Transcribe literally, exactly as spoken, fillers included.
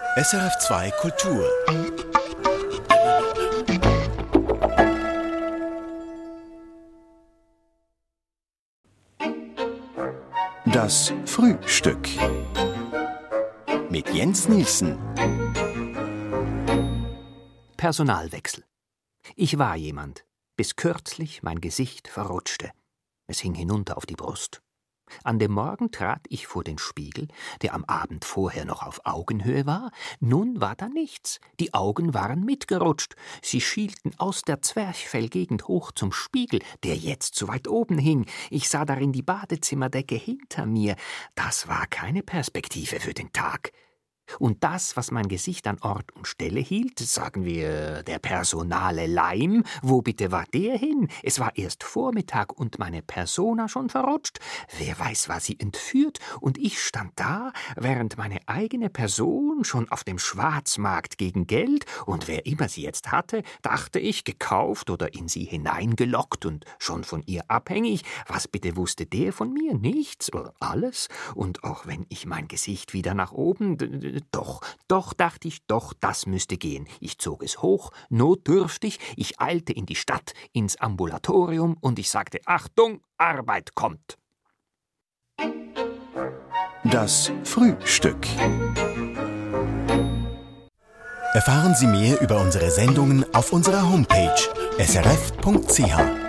S R F zwei Kultur. Das Frühstück mit Jens Nielsen. Personalwechsel. Ich war jemand, bis kürzlich mein Gesicht verrutschte. Es hing hinunter auf die Brust. An dem Morgen trat ich vor den Spiegel, der am Abend vorher noch auf Augenhöhe war. Nun war da nichts. Die Augen waren mitgerutscht. Sie schielten aus der Zwerchfellgegend hoch zum Spiegel, der jetzt so weit oben hing. Ich sah darin die Badezimmerdecke hinter mir. Das war keine Perspektive für den Tag. Und das, was mein Gesicht an Ort und Stelle hielt, sagen wir, der personale Leim, wo bitte war der hin? Es war erst Vormittag und meine Persona schon verrutscht. Wer weiß, war sie entführt? Und ich stand da, während meine eigene Person schon auf dem Schwarzmarkt gegen Geld, und wer immer sie jetzt hatte, dachte ich, gekauft oder in sie hineingelockt und schon von ihr abhängig. Was bitte wusste der von mir? Nichts oder alles? Und auch wenn ich mein Gesicht wieder nach oben... Doch, doch, dachte ich, doch, das müsste gehen. Ich zog es hoch, notdürftig, ich eilte in die Stadt, ins Ambulatorium, und ich sagte, Achtung, Arbeit kommt. Das Frühstück. Erfahren Sie mehr über unsere Sendungen auf unserer Homepage s r f punkt c h.